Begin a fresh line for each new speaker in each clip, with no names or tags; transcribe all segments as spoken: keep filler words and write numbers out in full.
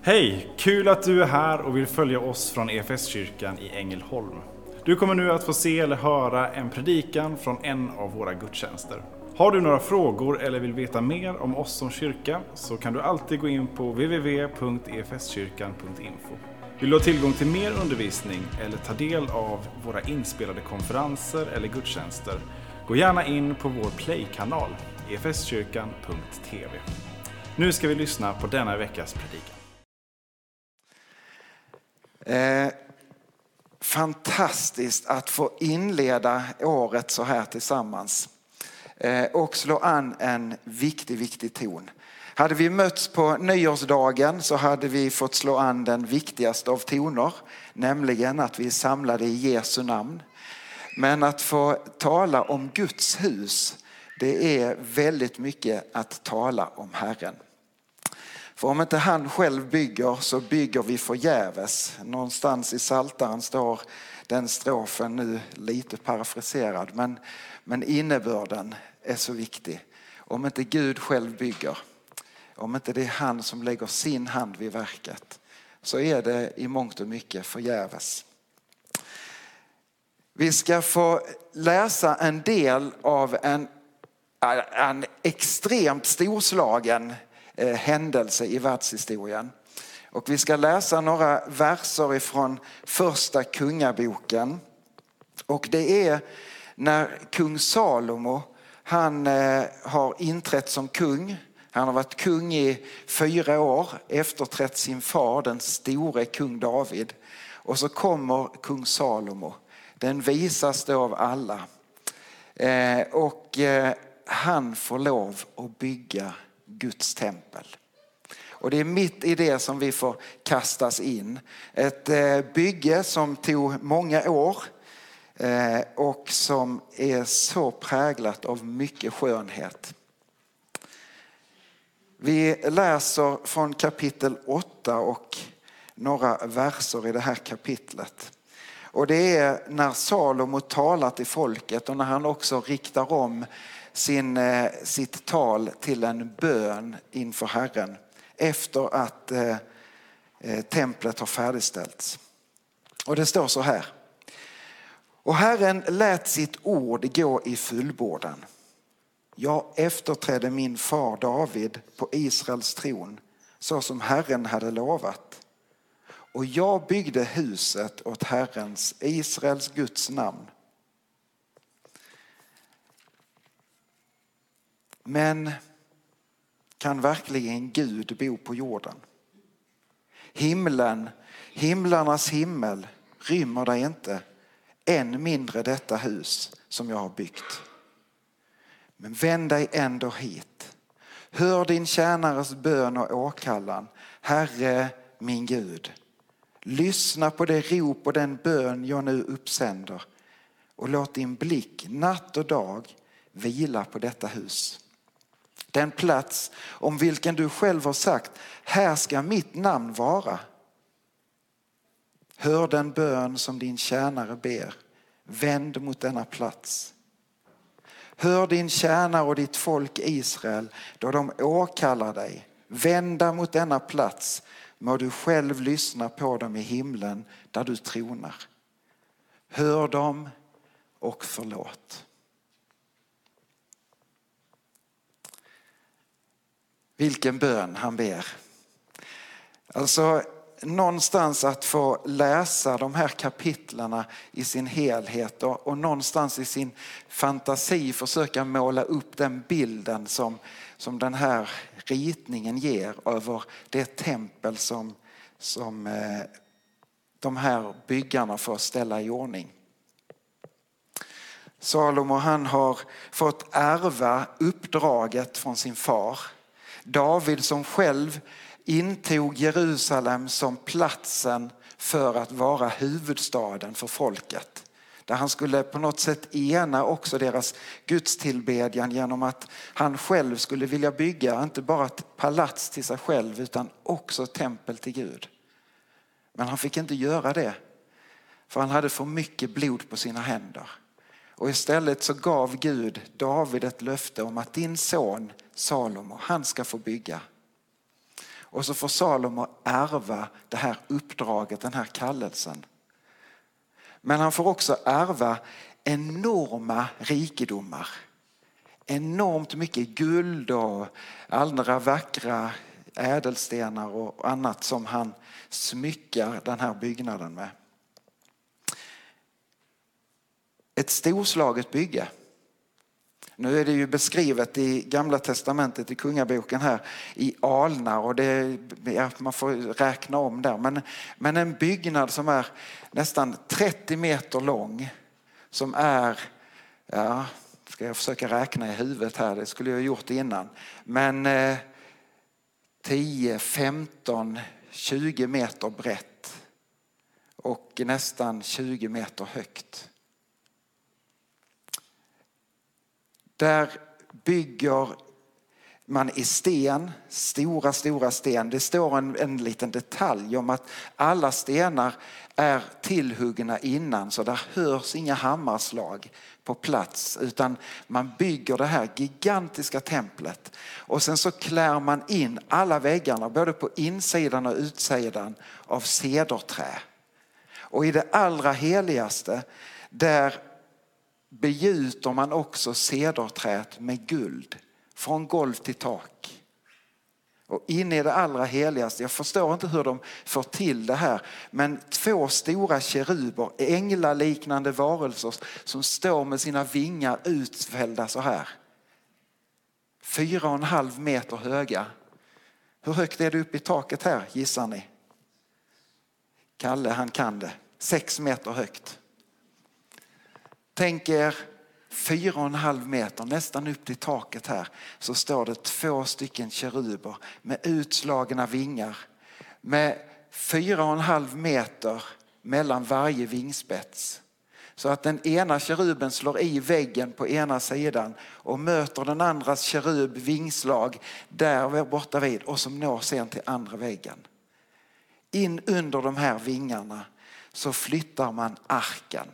Hej! Kul att du är här och vill följa oss från E F S-kyrkan i Ängelholm. Du kommer nu att få se eller höra en predikan från en av våra gudstjänster. Har du några frågor eller vill veta mer om oss som kyrka så kan du alltid gå in på w w w punkt e f s kyrkan punkt info. Vill du ha tillgång till mer undervisning eller ta del av våra inspelade konferenser eller gudstjänster, gå gärna in på vår play-kanal e f s kyrkan punkt t v. Nu ska vi lyssna på denna veckas predikan.
Eh, fantastiskt att få inleda året så här tillsammans eh, och slå an en viktig, viktig ton. Hade vi mötts på nyårsdagen så hade vi fått slå an den viktigaste av toner, nämligen att vi är samlade i Jesu namn. Men att få tala om Guds hus, det är väldigt mycket att tala om Herren. För om inte han själv bygger så bygger vi förgäves. Någonstans i Psaltaren står den strofen nu lite parafraserad. Men, men innebörden är så viktig. Om inte Gud själv bygger, om inte det är han som lägger sin hand vid verket, så är det i mångt och mycket förgäves. Vi ska få läsa en del av en, en extremt storslagen händelse i världshistorien. Och vi ska läsa några verser ifrån första kungaboken. Och det är när kung Salomo, han har inträtt som kung. Han har varit kung i fyra år, efterträtt sin far, den store kung David. Och så kommer kung Salomo, den visaste av alla. Och han får lov att bygga Guds tempel. Och det är mitt i det som vi får kastas in. Ett bygge som tog många år och som är så präglat av mycket skönhet. Vi läser från kapitel åtta och några verser i det här kapitlet. Och det är när Salomo talar till folket och när han också riktar om Sin, sitt tal till en bön inför Herren efter att eh, templet har färdigställts. Och det står så här: och Herren lät sitt ord gå i fullbordan. Jag efterträdde min far David på Israels tron så som Herren hade lovat. Och jag byggde huset åt Herrens, Israels Guds namn. Men kan verkligen Gud bo på jorden? Himlen, himlarnas himmel rymmer dig inte, än mindre detta hus som jag har byggt. Men vänd dig ändå hit. Hör din tjänares bön och åkallan, Herre min Gud. Lyssna på det rop och den bön jag nu uppsänder och låt din blick natt och dag vila på detta hus. Den plats om vilken du själv har sagt, här ska mitt namn vara. Hör den bön som din tjänare ber, vänd mot denna plats. Hör din tjänare och ditt folk Israel då de åkallar dig, vända mot denna plats, må du själv lyssna på dem i himlen där du tronar. Hör dem och förlåt. Vilken bön han ber. Alltså någonstans att få läsa de här kapitlarna i sin helhet och, och någonstans i sin fantasi försöka måla upp den bilden som, som den här ritningen ger över det tempel som, som eh, de här byggarna får ställa i ordning. Salomo, han har fått ärva uppdraget från sin far. David som själv intog Jerusalem som platsen för att vara huvudstaden för folket. Där han skulle på något sätt ena också deras gudstillbedjan genom att han själv skulle vilja bygga inte bara ett palats till sig själv utan också tempel till Gud. Men han fick inte göra det för han hade för mycket blod på sina händer. Och istället så gav Gud David ett löfte om att din son Salomo, han ska få bygga. Och så får Salomo ärva det här uppdraget, den här kallelsen. Men han får också ärva enorma rikedomar. Enormt mycket guld och andra vackra ädelstenar och annat som han smyckar den här byggnaden med. Ett storslaget bygge. Nu är det ju beskrivet i Gamla testamentet i kungaboken här i alnar och det, ja, man får räkna om där. Men, men en byggnad som är nästan trettio meter lång, som är, ja, ska jag försöka räkna i huvudet här, det skulle jag ha gjort innan. Men eh, tio, femton, tjugo meter brett och nästan tjugo meter högt. Där bygger man i sten, stora, stora sten. Det står en, en liten detalj om att alla stenar är tillhuggna innan, så där hörs inga hammarslag på plats, utan man bygger det här gigantiska templet. Och sen så klär man in alla väggarna, både på insidan och utsidan, av cederträ. Och i det allra heligaste, där begjuter man också cederträet med guld från golv till tak. Och in i det allra heligaste, jag förstår inte hur de får till det här, men två stora keruber, änglaliknande varelser som står med sina vingar utfällda så här. Fyra och en halv meter höga. Hur högt är det upp i taket här, gissar ni? Kalle, han kan det. Sex meter högt. Tänk er fyra och en halv meter, nästan upp till taket här, så står det två stycken keruber med utslagna vingar. Med fyra och en halv meter mellan varje vingspets. Så att den ena keruben slår i väggen på ena sidan och möter den andras kerub vingslag där borta vid, och som når sen till andra väggen. In under de här vingarna så flyttar man arken.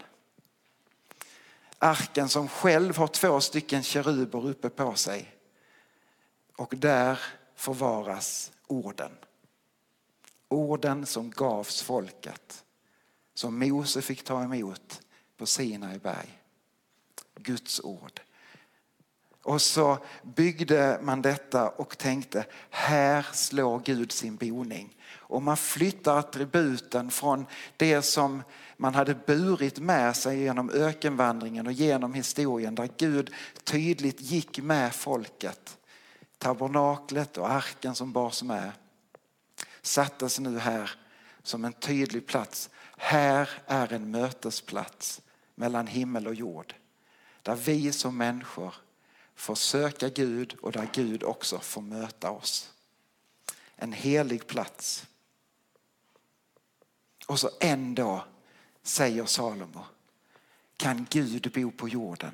Arken som själv har två stycken keruber uppe på sig. Och där förvaras orden. Orden som gavs folket. Som Mose fick ta emot på Sinai berg. Guds ord. Och så byggde man detta och tänkte, här slår Gud sin boning. Och man flyttar attributen från det som man hade burit med sig genom ökenvandringen och genom historien, där Gud tydligt gick med folket. Tabernaklet och arken som bars med sattes nu här som en tydlig plats. Här är en mötesplats mellan himmel och jord. Där vi som människor får söka Gud och där Gud också får möta oss. En helig plats. Och så en dag säger Salomo, kan Gud bo på jorden?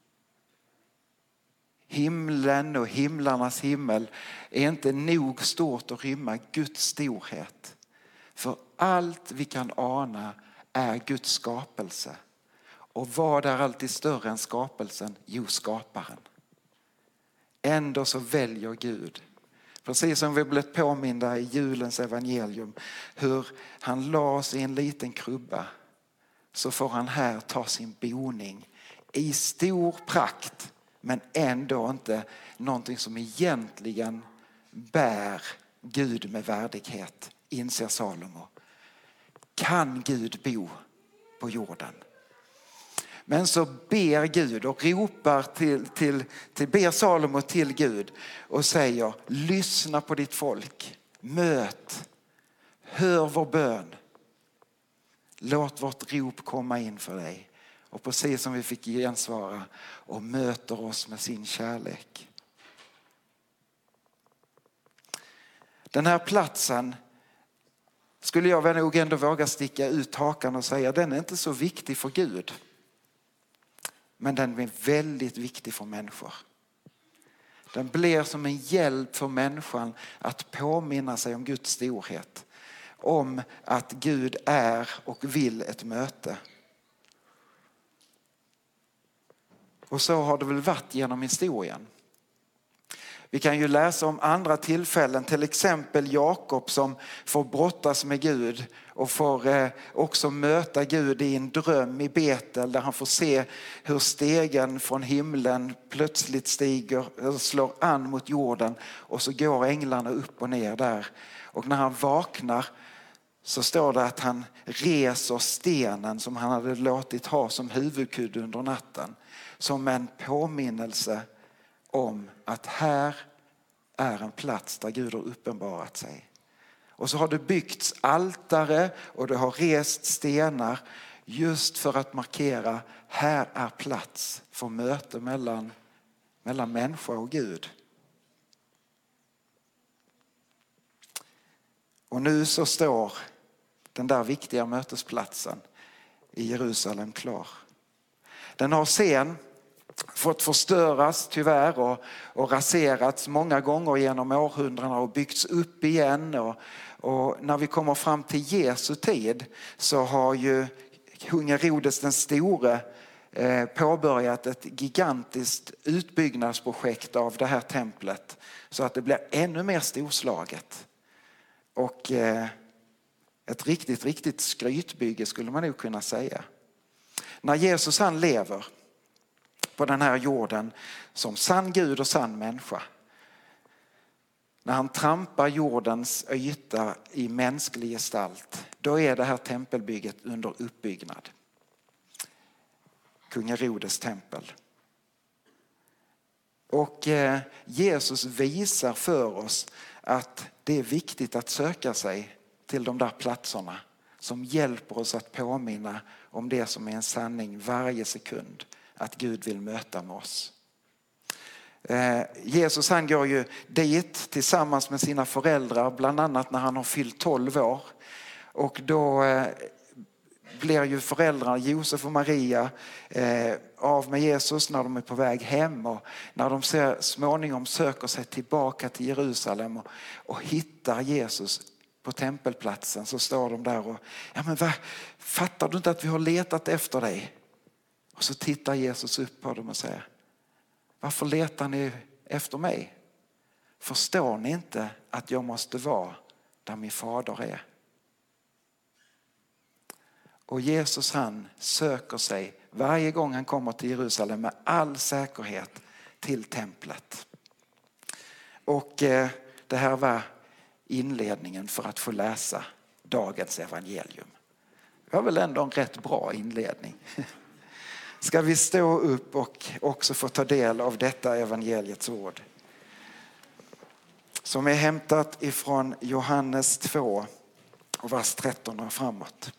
Himlen och himlarnas himmel är inte nog stort att rymma Guds storhet. För allt vi kan ana är Guds skapelse. Och vad är alltid större än skapelsen? Jo, skaparen. Ändå så väljer Gud, precis som vi blivit påminda i julens evangelium, hur han las i en liten krubba, så får han här ta sin boning i stor prakt, men ändå inte någonting som egentligen bär Gud med värdighet, inser Salomo. Kan Gud bo på jorden? Men så ber Gud och ropar till, till, till ber Salomo till Gud och säger, lyssna på ditt folk, möt, hör vår bön. Låt vårt rop komma in för dig. Och precis som vi fick gensvara, och möter oss med sin kärlek. Den här platsen skulle jag nog ändå våga sticka ut hakan och säga, den är inte så viktig för Gud. Men den är väldigt viktig för människor. Den blir som en hjälp för människan att påminna sig om Guds storhet. Om att Gud är och vill ett möte. Och så har det väl varit genom historien. Vi kan ju läsa om andra tillfällen, till exempel Jakob som får brottas med Gud och får eh, också möta Gud i en dröm i Betel där han får se hur stegen från himlen plötsligt stiger, slår an mot jorden och så går änglarna upp och ner där. Och när han vaknar så står det att han reser stenen som han hade låtit ha som huvudkudde under natten som en påminnelse om att här är en plats där Gud har uppenbarat sig. Och så har det byggts altare och det har rest stenar just för att markera här är plats för möte mellan, mellan människa och Gud. Och nu så står den där viktiga mötesplatsen i Jerusalem klar. Den har sen fått förstöras tyvärr och, och raserats många gånger genom århundradena och byggts upp igen. Och, och när vi kommer fram till Jesu tid så har ju kung Herodes den store eh, påbörjat ett gigantiskt utbyggnadsprojekt av det här templet så att det blir ännu mer storslaget. Och eh, ett riktigt, riktigt skrytbygge skulle man nog kunna säga. När Jesus han lever på den här jorden som sann Gud och sann människa. När han trampar jordens yta i mänsklig gestalt, då är det här tempelbygget under uppbyggnad. Kung Herodes tempel. Och eh, Jesus visar för oss att det är viktigt att söka sig till de där platserna som hjälper oss att påminna om det som är en sanning varje sekund. Att Gud vill möta med oss. Eh, Jesus han går ju dit tillsammans med sina föräldrar, bland annat när han har fyllt tolv år. Och då eh, blir ju föräldrarna Josef och Maria eh, av med Jesus när de är på väg hem. Och när de ser, småningom söker sig tillbaka till Jerusalem och, och hittar Jesus på tempelplatsen så står de där och ja men vad, fattar du inte att vi har letat efter dig? Och så tittar Jesus upp på dem och säger: varför letar ni efter mig? Förstår ni inte att jag måste vara där min fader är? Och Jesus han söker sig varje gång han kommer till Jerusalem med all säkerhet till templet. Och eh, det här var inledningen för att få läsa dagens evangelium. Det var väl ändå en rätt bra inledning. Ska vi stå upp och också få ta del av detta evangeliets ord. Som är hämtat ifrån Johannes två och vers tretton och framåt.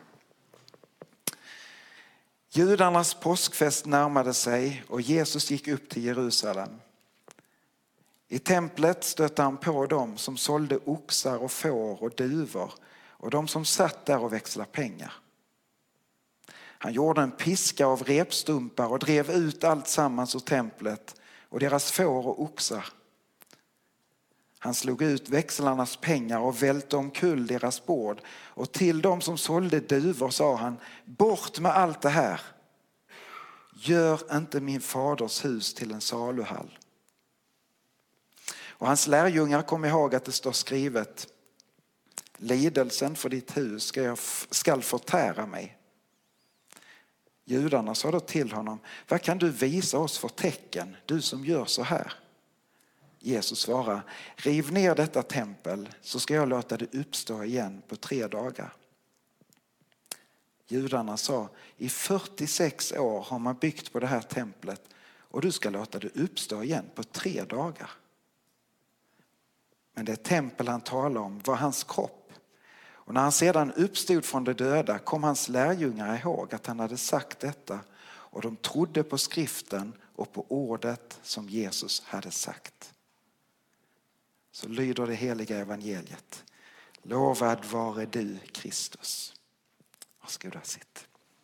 Judarnas påskfest närmade sig och Jesus gick upp till Jerusalem. I templet stötte han på dem som sålde oxar och får och duvor och de som satt där och växlade pengar. Han gjorde en piska av repstumpar och drev ut allt sammans ur templet och deras får och oxar. Han slog ut växlarnas pengar och välte omkull deras bord. Och till dem som sålde duvor sa han: bort med allt det här. Gör inte min faders hus till en saluhall. Och hans lärjungar kom ihåg att det står skrivet: lidelsen för ditt hus ska jag skall förtära mig. Judarna sa då till honom: vad kan du visa oss för tecken, du som gör så här? Jesus svarade: riv ner detta tempel så ska jag låta det uppstå igen på tre dagar. Judarna sa: i fyrtiosex år har man byggt på det här templet och du ska låta det uppstå igen på tre dagar. Men det tempel han talade om var hans kropp. Och när han sedan uppstod från de döda kom hans lärjungar ihåg att han hade sagt detta och de trodde på skriften och på ordet som Jesus hade sagt. Så lyder det heliga evangeliet: lovad vare du, Kristus. Varsågoda, sitt.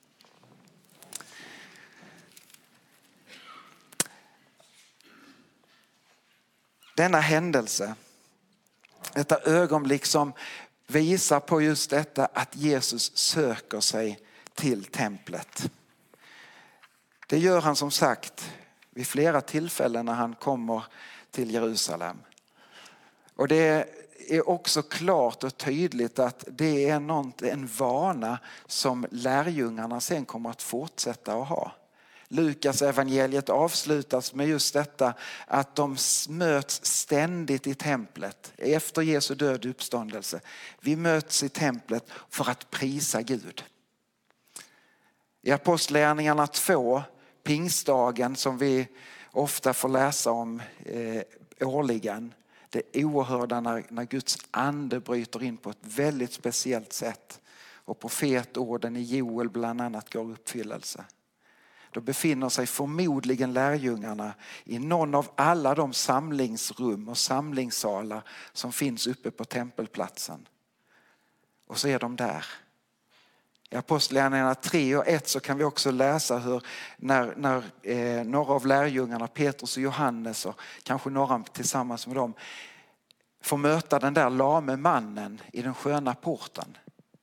Denna händelse, detta ögonblick som visar på just detta att Jesus söker sig till templet. Det gör han som sagt vid flera tillfällen när han kommer till Jerusalem. Och det är också klart och tydligt att det är något, en vana som lärjungarna sen kommer att fortsätta att ha. Lukas evangeliet avslutas med just detta att de möts ständigt i templet efter Jesu död och uppståndelse. Vi möts i templet för att prisa Gud. I Apostlagärningarna två, pingstdagen som vi ofta får läsa om eh, årligen. Det är oerhörda när, när Guds ande bryter in på ett väldigt speciellt sätt. Och profetorden i Joel bland annat går uppfyllelse. Då befinner sig förmodligen lärjungarna i någon av alla de samlingsrum och samlingssalar som finns uppe på tempelplatsen. Och så är de där. I Apostlagärningarna tre och ett så kan vi också läsa hur när, när eh, några av lärjungarna, Petrus och Johannes och kanske några tillsammans med dem, får möta den där lame mannen i den sköna porten.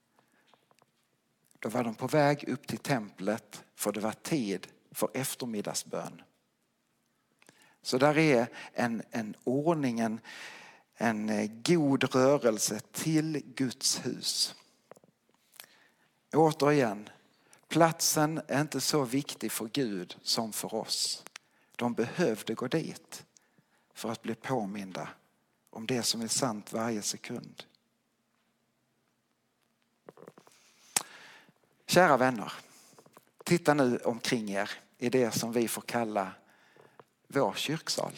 Då var de på väg upp till templet för det var tid för eftermiddagsbön. Så där är en, en ordning, en, en god rörelse till Guds hus. Återigen, platsen är inte så viktig för Gud som för oss. De behövde gå dit för att bli påminda om det som är sant varje sekund. Kära vänner, titta nu omkring er i det som vi får kalla vår kyrksal.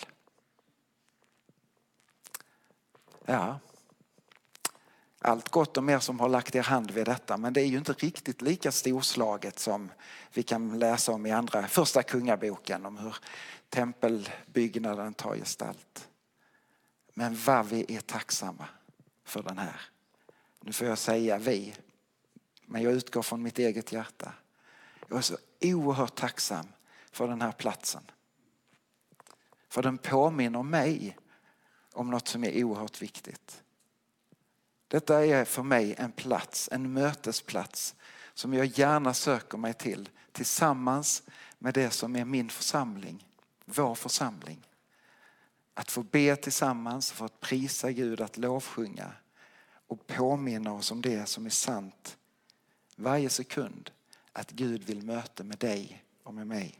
Ja, allt gott och mer som har lagt er hand vid detta, men det är ju inte riktigt lika storslaget som vi kan läsa om i andra, första kungaboken om hur tempelbyggnaden tar gestalt. Men vad vi är tacksamma för den här. Nu får jag säga vi, men jag utgår från mitt eget hjärta. Jag är så oerhört tacksam för den här platsen. För den påminner mig om något som är oerhört viktigt. Detta är för mig en plats, en mötesplats som jag gärna söker mig till tillsammans med det som är min församling, vår församling. Att få be tillsammans, få att prisa Gud, att lovsjunga och påminna oss om det som är sant varje sekund. Att Gud vill möta med dig och med mig.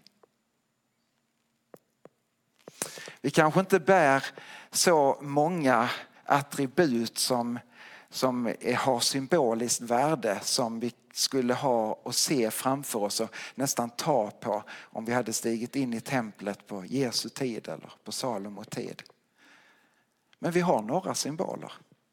Vi kanske inte bär så många attribut som, som har symboliskt värde som vi skulle ha och se framför oss och nästan ta på om vi hade stigit in i templet på Jesu tid eller på Salomo tid. Men vi har några symboler.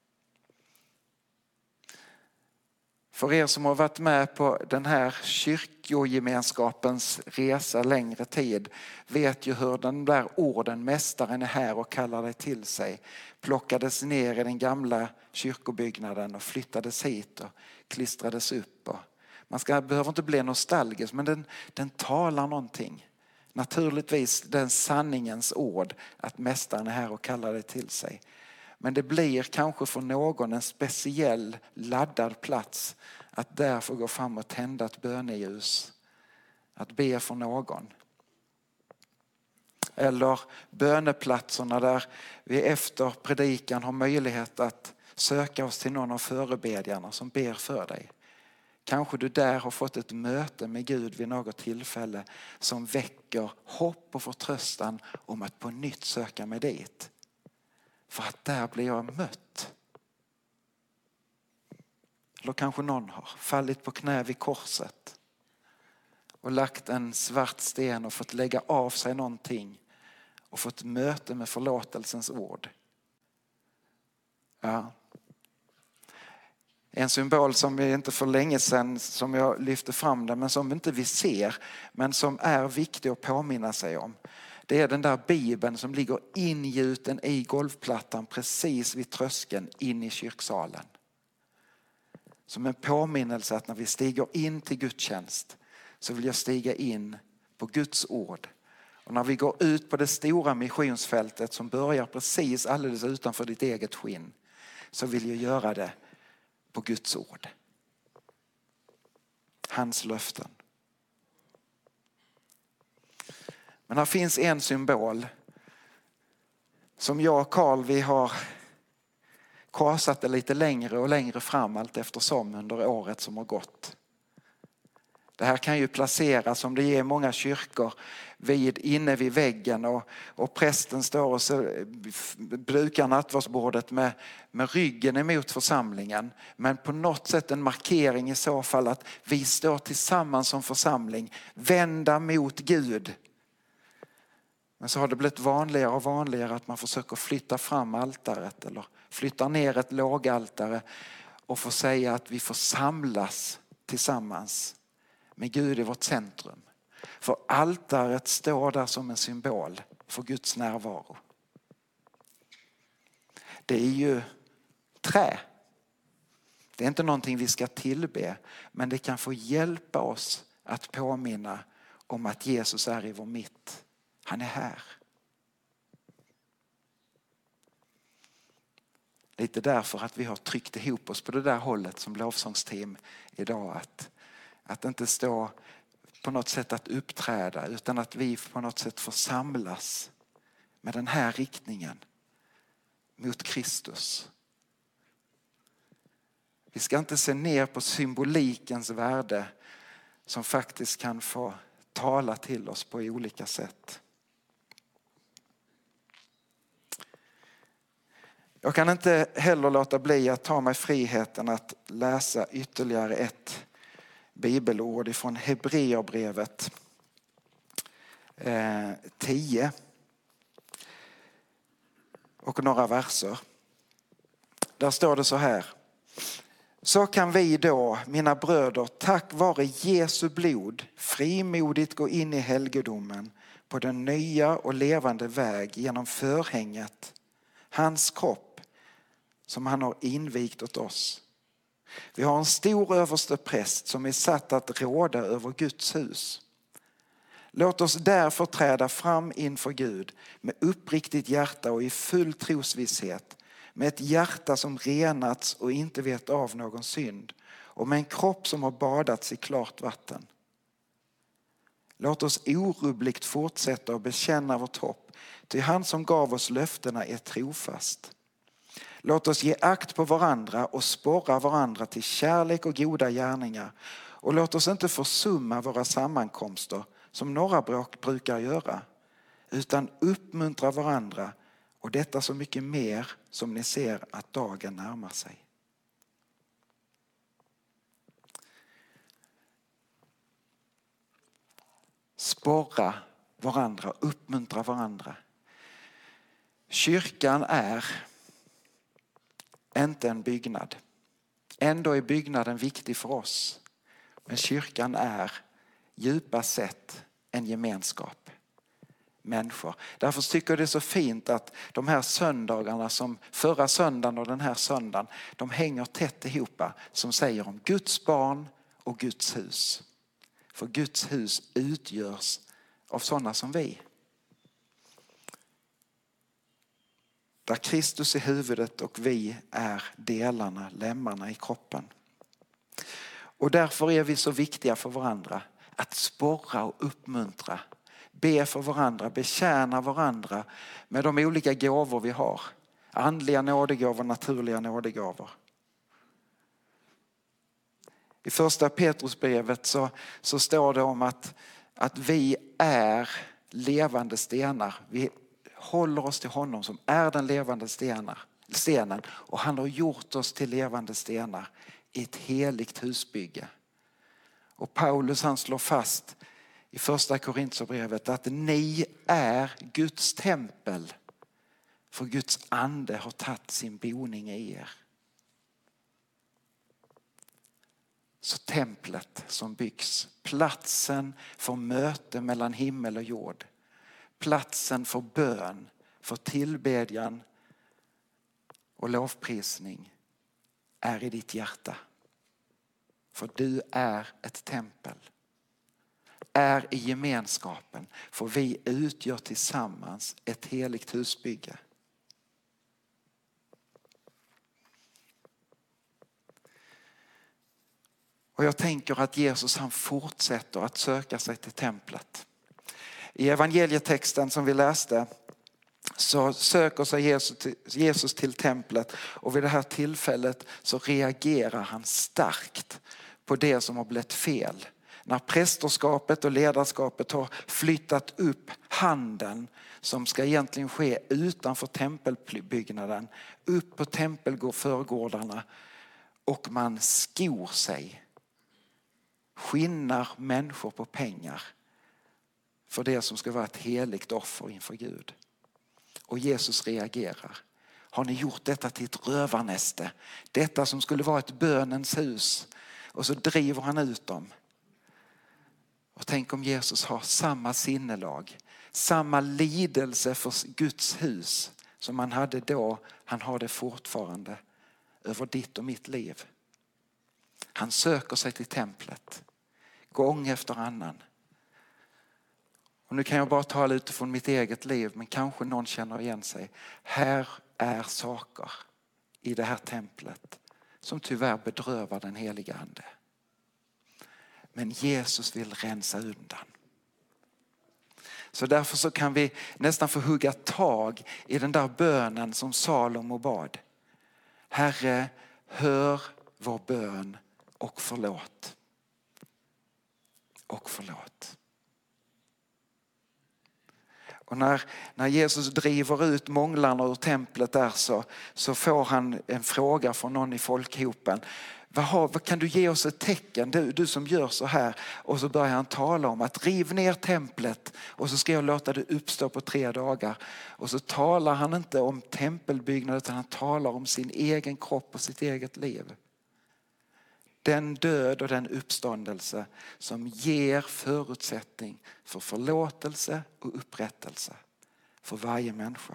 För er som har varit med på den här kyrkogemenskapens resa längre tid vet ju hur den där orden mästaren är här och kallar dig till sig plockades ner i den gamla kyrkobyggnaden och flyttades hit och klistrades upp. Och man ska, behöver inte bli nostalgisk, men den, den talar någonting. Naturligtvis den sanningens ord att mästaren är här och kallar dig till sig. Men det blir kanske för någon en speciell laddad plats att där få gå fram och tända ett böneljus. Att be för någon. Eller böneplatserna där vi efter predikan har möjlighet att söka oss till någon av förebedjarna som ber för dig. Kanske du där har fått ett möte med Gud vid något tillfälle som väcker hopp och förtröstan om att på nytt söka mig dit. För att där blir jag mött. Eller kanske någon har fallit på knä vid korset och lagt en svart sten och fått lägga av sig någonting och fått möte med förlåtelsens ord. Ja. En symbol som är inte för länge sedan som jag lyfte fram där, men som inte vi ser, men som är viktig att påminna sig om. Det är den där Bibeln som ligger ingjuten i golvplattan precis vid tröskeln in i kyrksalen. Som en påminnelse att när vi stiger in till gudstjänst så vill jag stiga in på Guds ord. Och när vi går ut på det stora missionsfältet som börjar precis alldeles utanför ditt eget skinn så vill jag göra det på Guds ord. Hans löften. Men här finns en symbol som jag och Carl, vi har kasat det lite längre och längre fram allt eftersom under året som har gått. Det här kan ju placeras, om det är många kyrkor, vid, inne vid väggen och, och prästen står och så brukar nattvardsbordet med, med ryggen emot församlingen. Men på något sätt en markering i så fall att vi står tillsammans som församling, vända mot Gud. Men så har det blivit vanligare och vanligare att man försöker flytta fram altaret eller flyttar ner ett lågaltare och får säga att vi får samlas tillsammans med Gud i vårt centrum. För altaret står där som en symbol för Guds närvaro. Det är ju trä. Det är inte någonting vi ska tillbe, men det kan få hjälpa oss att påminna om att Jesus är i vår mitt. Han är här. Lite därför att vi har tryckt ihop oss på det där hållet som lovsångsteam idag. Att, att inte stå på något sätt att uppträda, utan att vi på något sätt får samlas med den här riktningen mot Kristus. Vi ska inte se ner på symbolikens värde som faktiskt kan få tala till oss på olika sätt. Jag kan inte heller låta bli att ta mig friheten att läsa ytterligare ett bibelord ifrån Hebreerbrevet eh, tio och några verser. Där står det så här: så kan vi då, mina bröder, tack vare Jesu blod frimodigt gå in i helgedomen på den nya och levande väg genom förhänget, hans kropp, som han har invigt åt oss. Vi har en stor överste präst som är satt att råda över Guds hus. Låt oss därför träda fram inför Gud med uppriktigt hjärta och i full trosvisshet, med ett hjärta som renats och inte vet av någon synd, och med en kropp som har badats i klart vatten. Låt oss orubbligt fortsätta och bekänna vårt hopp, till han som gav oss löftena är trofast. Låt oss ge akt på varandra och sporra varandra till kärlek och goda gärningar, och låt oss inte försumma våra sammankomster som några brukar göra, utan uppmuntra varandra, och detta så mycket mer som ni ser att dagen närmar sig. Sporra varandra, uppmuntra varandra. Kyrkan är inte en byggnad. Ändå är byggnaden viktig för oss. Men kyrkan är djupast sett en gemenskap. Människor. Därför tycker jag det är så fint att de här söndagarna, som förra söndagen och den här söndagen, de hänger tätt ihop, som säger om Guds barn och Guds hus. För Guds hus utgörs av sådana som vi. Där Kristus är huvudet och vi är delarna, lemmarna i kroppen. Och därför är vi så viktiga för varandra. Att sporra och uppmuntra. Be för varandra, betjäna varandra med de olika gåvor vi har. Andliga nådegåvor, naturliga nådegåvor. I första Petrusbrevet så, så står det om att, att vi är levande stenar. Vi håller oss till honom som är den levande stenar, stenen. Och han har gjort oss till levande stenar i ett heligt husbygge. Och Paulus han slår fast i första Korinthierbrevet att ni är Guds tempel. För Guds ande har tagit sin boning i er. Så templet som byggs, platsen för möte mellan himmel och jord. Platsen för bön, för tillbedjan och lovprisning är i ditt hjärta. För du är ett tempel. Är i gemenskapen, för vi utgör tillsammans ett heligt husbygge. Och jag tänker att Jesus han fortsätter att söka sig till templet. I evangelietexten som vi läste så söker sig Jesus till, Jesus till templet, och vid det här tillfället så reagerar han starkt på det som har blivit fel. När prästerskapet och ledarskapet har flyttat upp handeln som ska egentligen ske utanför tempelbyggnaden, upp på tempelförgårdarna, och man skor sig, skinnar människor på pengar för det som ska vara ett heligt offer inför Gud. Och Jesus reagerar. Har ni gjort detta till ett rövarnäste? Detta som skulle vara ett bönens hus. Och så driver han ut dem. Och tänk om Jesus har samma sinnelag, samma lidelse för Guds hus som han hade då. Han har det fortfarande över ditt och mitt liv. Han söker sig till templet gång efter annan. Och nu kan jag bara tala utifrån mitt eget liv, men kanske någon känner igen sig. Här är saker i det här templet som tyvärr bedrövar den heliga ande. Men Jesus vill rensa undan. Så därför så kan vi nästan få hugga tag i den där bönen som Salomo bad. Herre, hör vår bön och förlåt. Och förlåt. Och när, när Jesus driver ut månglarna ur templet där så, så får han en fråga från någon i folkhopen. Vad, har, vad kan du ge oss ett tecken, du, du som gör så här? Och så börjar han tala om att riv ner templet och så ska jag låta det uppstå på tre dagar. Och så talar han inte om tempelbyggnad, utan han talar om sin egen kropp och sitt eget liv. Den död och den uppståndelse som ger förutsättning för förlåtelse och upprättelse för varje människa.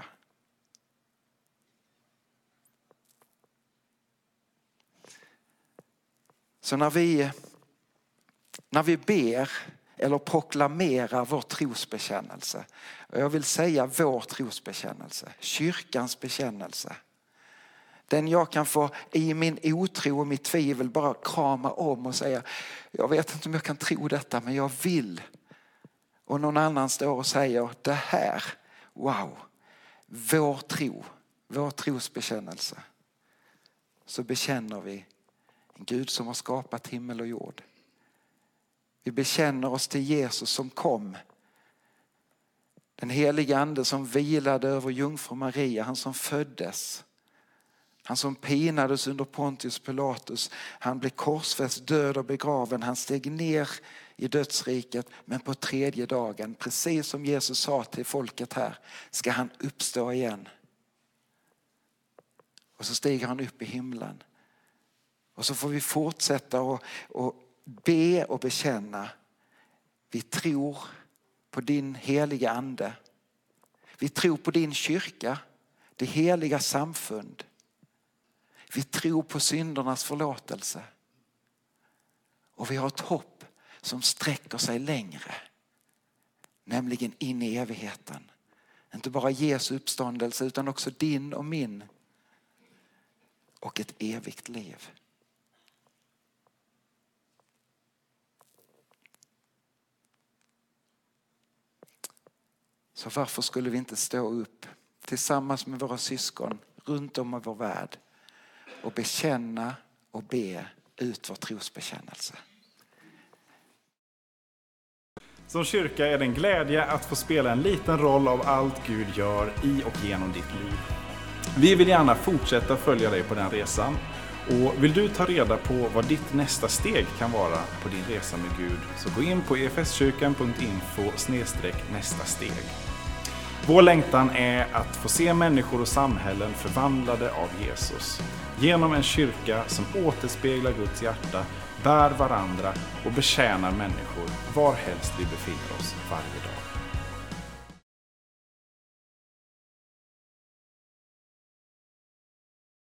Så när vi, när vi ber eller proklamerar vår trosbekännelse, och jag vill säga vår trosbekännelse, kyrkans bekännelse, den jag kan få i min otro och mitt tvivel bara krama om och säga, jag vet inte om jag kan tro detta, men jag vill. Och någon annan står och säger, det här, wow, vår tro, vår trosbekännelse. Så bekänner vi en Gud som har skapat himmel och jord. Vi bekänner oss till Jesus som kom. Den heliga ande som vilade över jungfru Maria, han som föddes. Han som pinades under Pontius Pilatus. Han blev korsfäst, död och begraven. Han steg ner i dödsriket, men på tredje dagen, precis som Jesus sa till folket här, ska han uppstå igen. Och så stiger han upp i himlen. Och så får vi fortsätta och, och be och bekänna. Vi tror på din heliga ande. Vi tror på din kyrka, det heliga samfund. Vi tror på syndernas förlåtelse. Och vi har ett hopp som sträcker sig längre. Nämligen in i evigheten. Inte bara Jesu uppståndelse utan också din och min. Och ett evigt liv. Så varför skulle vi inte stå upp tillsammans med våra syskon runt om i vår värld och bekänna och be ut vår trosbekännelse?
Som kyrka är det en glädje att få spela en liten roll av allt Gud gör i och genom ditt liv. Vi vill gärna fortsätta följa dig på den resan. Och vill du ta reda på vad ditt nästa steg kan vara på din resa med Gud, så gå in på efeskyrkan punkt info snedstreck nästa steg. Vår längtan är att få se människor och samhällen förvandlade av Jesus. Genom en kyrka som återspeglar Guds hjärta, bär varandra och betjänar människor var helst vi befinner oss varje dag.